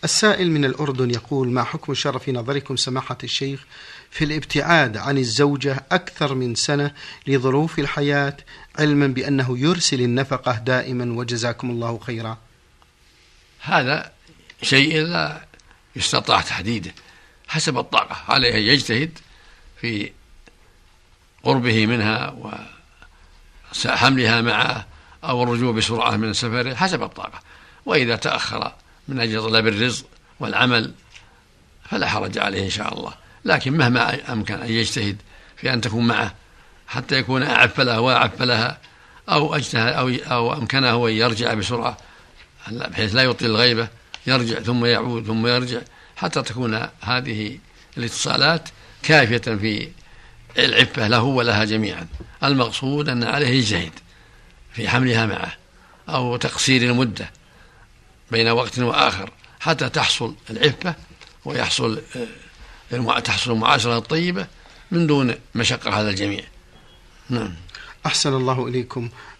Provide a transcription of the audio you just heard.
السائل من الأردن يقول: ما حكم الشرع في نظركم سماحة الشيخ في الابتعاد عن الزوجة أكثر من سنة لظروف الحياة، علما بأنه يرسل النفقة دائما وجزاكم الله خيرا؟ هذا شيء لا يستطاع تحديده، حسب الطاقة، عليه أن يجتهد في قربه منها وحملها معه أو الرجوع بسرعة من سفره حسب الطاقة. وإذا تأخر من أجل طلب الرزق والعمل فلا حرج عليه إن شاء الله، لكن مهما أمكن أن يجتهد في أن تكون معه حتى يكون أعف له وأعف لها، أو أجتهد أو أمكنه أن يرجع بسرعة بحيث لا يطيل الغيبة، يرجع ثم يعود ثم يرجع حتى تكون هذه الاتصالات كافية في العفة له ولها جميعا. المقصود أن عليه يجتهد في حملها معه أو تقصير المدة بين وقت وآخر حتى تحصل العفة ويحصل تحصل المعاشرة الطيبة من دون مشقة على الجميع. نعم. أحسن الله إليكم.